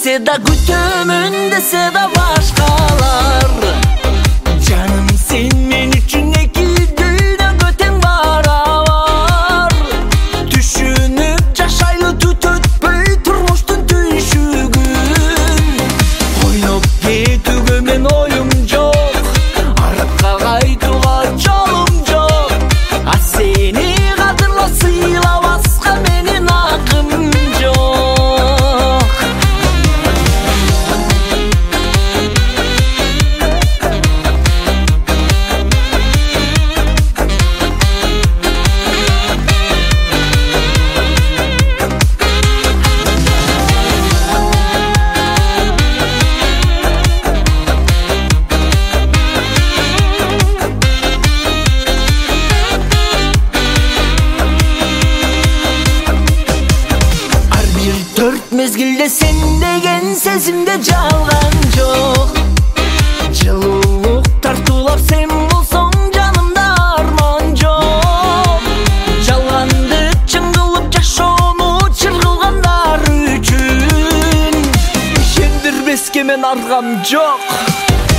dese de kütümün dese de başkalar. Canım sen men üçün eki dünya göten baravar. Düşünüp jaşaylı tut ötpöy turmuştun tүйшүгүн. Ойноп кетүүгө мен оюм жок, артка кайтууга жолум жок. А сени кадырлап сыйлабаска менин акым жок. Dört mezgilde sen degen sezimde жалган жок. Жылуулук тартуулап sen болсоң жанымда арман жок. Жалганды чын кылып жашоону чыр кылгандар үчүн ишендирбеске мен аргам жок.